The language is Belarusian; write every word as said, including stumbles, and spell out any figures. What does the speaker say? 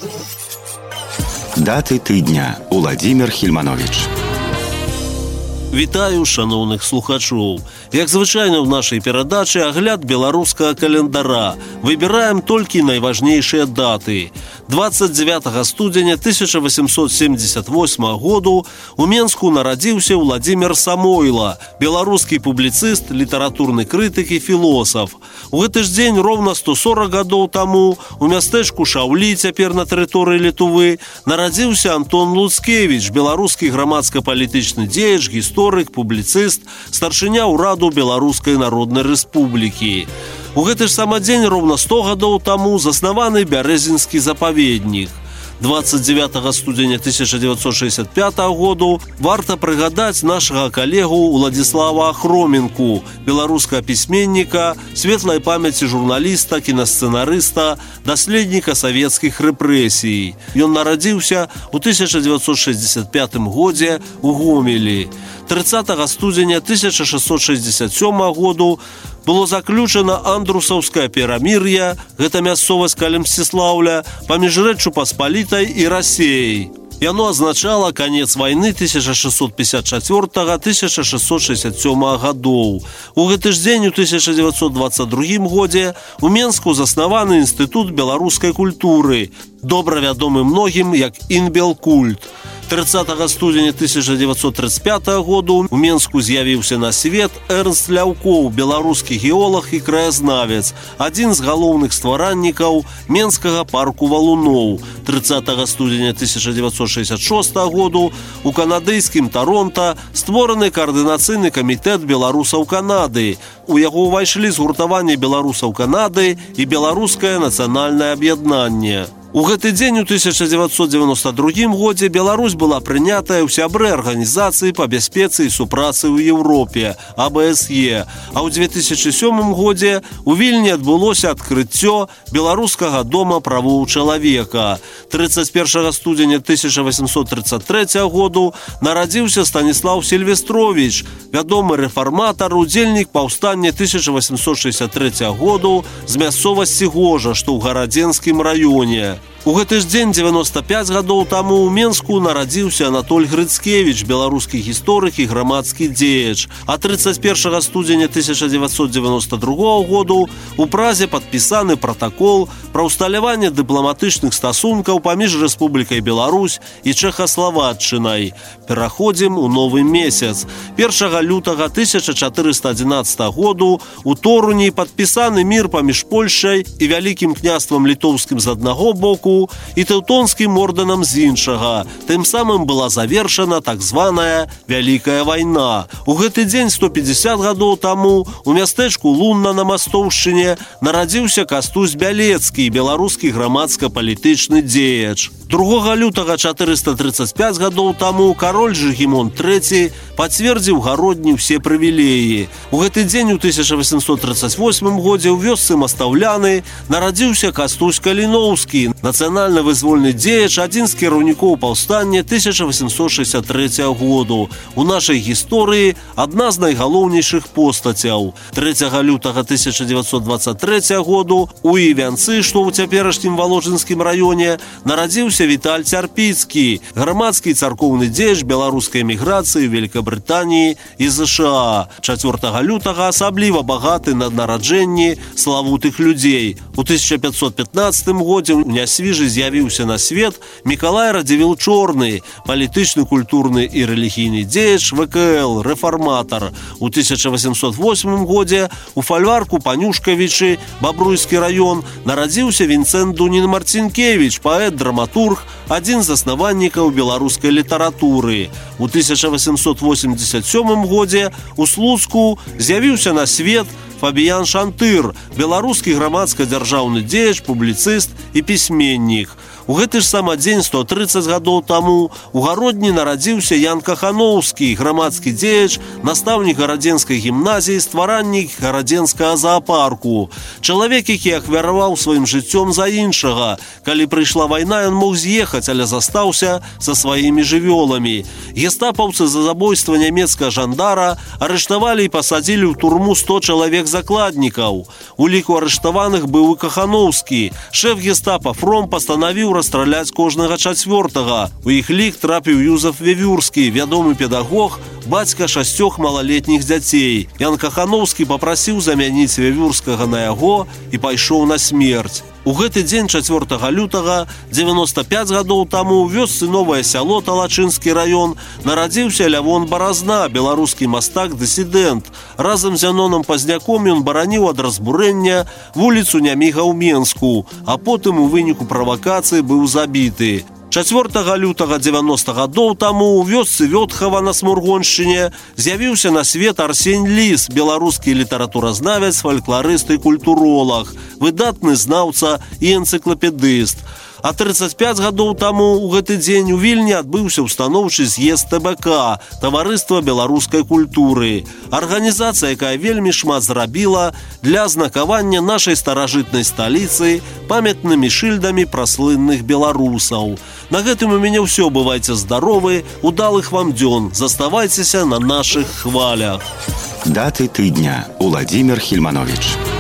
Даты тыдня. Уладзімір Хільманович. Вітаю, шановных слухачоў. Як звычайна ў нашай перадачы агляд беларускага календара. Выбіраем толькі найважнейшыя даты. двадцать девятого студзеня тысяча восемьсот семьдесят восьмого году у Менску нарадзіўся Владзімір Самойла, беларускі публіцыст, літаратурны крытык і філосаф. У гэты ж дзень роўна сто сорок гадоў таму у мястэчку Шаўлі, цяпер на тэрыторыі Літвы, нарадзіўся Антон Луцкевіч, беларускі грамадска-палітычны дзеяч, гісторык, публіцыст, старшыня ўраду Беларускай Народнай Рэспублікі. У гэты ж самы дзень роўна сто гадоў таму заснаваны Бярэзінскі запаведнік. двадцать девятого студзеня тысяча девятьсот шестьдесят пятого году варта прыгадаць нашага калегу Уладзіслава Ахроменку, беларускага пісьменніка, светлай памяці журналіста, кінасцэнарыста, даследніка савецкіх рэпрэсій. Ён нарадзіўся ў тысяча девятьсот шестьдесят пятым годзе у Гомелі. тридцатого студзеня тысяча шестьсот шестьдесят седьмого году было заключена Андрусаўскае перамір'е, гэта мясцовасць каля Мсціслаўля, паміж Рэччу Паспалітай і Расеяй. Яно азначала канец вайны тысяча шестьсот пятьдесят четвёртого — тысяча шестьсот шестьдесят седьмого гадоў. У гэты ж дзень у тысяча девятьсот двадцать другім годзе у Менску заснаваны Інстытут беларускай культуры, добра вядомы многім як Інбелкульт. тридцатого студзеня тысяча девятьсот тридцать пятого году у Менску з'явіўся на свет Эрнст Ляўкоў, беларускі геолог і краязнавец, адзін з галоўных стваральнікаў Менскага парку валуноў. тридцатого студзеня тысяча девятьсот шестьдесят шестого году у канадыйскім Торонта створаны каардынацыйны камітэт беларусаў Канады. У яго ўвайшлі згуртаванне беларусаў Канады і беларускае нацыянальнае аб'яднанне. У гэты дзень у тысяча девятьсот девяносто другім годзе Беларусь была прынятая ў сябры арганізацыі па бяспецы і супрацы ў Еўропе А Б С Е, а ў две тысячи сёмым годзе у Вільні адбылося адкрыццё беларускага дома правоў чалавека. тридцать первого студзеня тысяча восемьсот тридцать третьего году нарадзіўся Станіслаў Сільвестрович, вядомы рэфарматар, удзельнік паўстання тысяча восемьсот шестьдесят третьего году з мясцовасці Гожа, што ў Гарадзенскім раёне. У гэты ж дзень девяносто пять гадоў таму ў Менску нарадзіўся Анатоль Грыцкевіч, беларускі гісторык і грамадскі дзеяч. А тридцать первого студзеня тысяча девятьсот девяносто другого году у Празе падпісаны пратакол пра ўсталяванне дыпламатычных стасункаў паміж Рэспублікай Беларусь і Чэхаславаччынай. Пераходзім у новы месяц. першага лютага тысяча чатырыста адзінаццатага году у Торуні падпісаны мір паміж Польшай і Вялікім княствам літоўскім з аднаго боку і тэўтонскім ордэнам з іншага. Тым самым была завершана так званая Вялікая вайна. У гэты дзень сто пятьдесят гадоў таму у мястэчку Лунна на Мастоўшчыне нарадзіўся Кастусь Бялецкі, беларускі грамадска-палітычны дзеяч. другога лютага чатырыста тридцать пять гадоў таму кароль Жыгімон трэці пацвердзіў гародні ўсе прывілеі. У гэты дзень у тысяча восемьсот тридцать восьмым годзе ў вёсцы Мастаўляны нарадзіўся Кастусь Каліноўскі, нацыянальна-вызвольны дзеяч, адзін з кіраўнікоў паўстання тысяча восемьсот шестьдесят третьего году. У нашай гісторыі адна з найгалоўнейшых постацяў. трэцяга лютага тысяча девятьсот двадцать третьего году у Івянцы, што ў цяперашнім Валожынскім раёне, нарадзіўся Віталь Цярпіцкі, грамадскі царкоўны дзеяч беларускай эміграцыі ў Вялікабрытаніі і ЗША. чацвёртага лютага асабліва багаты на нараджэнні славутых людзей. У тысяча пятьсот пятнадцатым годзе ў Нясвіжы з'явіўся на свет Мікалай Радзівіл Чорны, палітычны, культурны і рэлігійны дзеяч, В К Л, рэфарматар. У тысяча восемьсот восьмым годзе у фальварку Панюшкавічы, Бабруйскі раён, нарадзіўся Вінцэнт Дунін-Марцінкевіч, паэт, драматург, адзін з заснавальнікаў беларускай літаратуры. У тысяча восемьсот восемьдесят сёмым годзе у Слуцку з'явіўся на свет Фабіян Шантыр, беларускі грамадска-дзяржаўны дзеяч, публіцыст і пісьменнік. У гэты ж самы дзень сто тридцать гадоў таму у Гародні нарадзіўся Ян Кахановскі, грамадскі дзеяч, настаўнік Гарадзенскай гімназіі, стваральнік Гарадзенскага заапарку. Чалавек, які ахвяраваў сваім жыццём за іншага. Калі прыйшла вайна, ён мог з'ехаць, але застаўся са сваімі жывёламі. Гестапаўцы за забойства нямецкага жандара арыштавалі і пасадзілі ў турму сто чалавек закладнікаў. У ліку арыштаваных быў і Кахановскі. Шэф гестапа Фром пастанавіў расстраляць кожнага чацвёртага. У іх лік трапіў Юзеф Вевюрскі, вядомы педагог, бацька шасцёх малалетніх дзяцей. Ян Кахановскі папрасіў замяніць Вевюрскага на яго і пайшоў на смерць. У гэты дзень чацвёртага лютага дзевяноста пяць гадоў таму ў вёсцы Новае Сяло, Талачынскі раён, нарадзіўся Лявон Баразна, беларускі мастак-дысідэнт. Разам з Янонам Пазняком ён бараніў ад разбурэння вуліцу Няміга ў Менску, а потым у выніку правакацыі быў забіты. чацвёртага лютага дзевяноста гадоў таму ў вёсцы Вётхава на Смургоншчыне з'явіўся на свет Арсень Ліс, беларускі літаратуразнавец, фалькларыст і культуролаг, выдатны знаўца і энцыклапедыст. А трыццаць пяць гадоў таму ў гэты дзень у Вільні адбыўся ўстаноўчы з'езд тэ бэ ка, таварыства беларускай культуры. Арганізацыя, якая вельмі шмат зрабіла для знакавання нашай старажытнай сталіцы памятнымі шыльдамі праслынных беларусаў. На гэтым у мяне ўсё. Бывайце здаровы, удалых вам дзён. Заставайцеся на нашых хвалях. Даты тыдня. Уладзімір Хільманович.